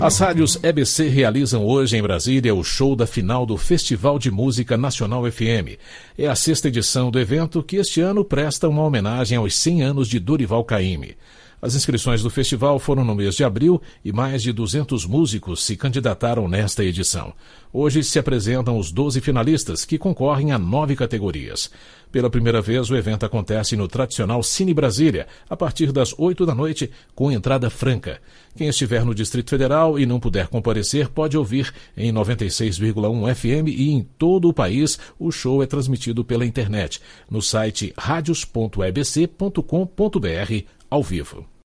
As rádios EBC realizam hoje em Brasília o show da final do Festival de Música Nacional FM. É a 6ª edição do evento que este ano presta uma homenagem aos 100 anos de Dorival Caymmi. As inscrições do festival foram no mês de abril e mais de 200 músicos se candidataram nesta edição. Hoje se apresentam os 12 finalistas, que concorrem a 9 categorias. Pela primeira vez, o evento acontece no tradicional Cine Brasília, a partir das 8 da noite, com entrada franca. Quem estiver no Distrito Federal e não puder comparecer, pode ouvir em 96,1 FM e em todo o país. O show é transmitido pela internet, no site radios.ebc.com.br, ao vivo.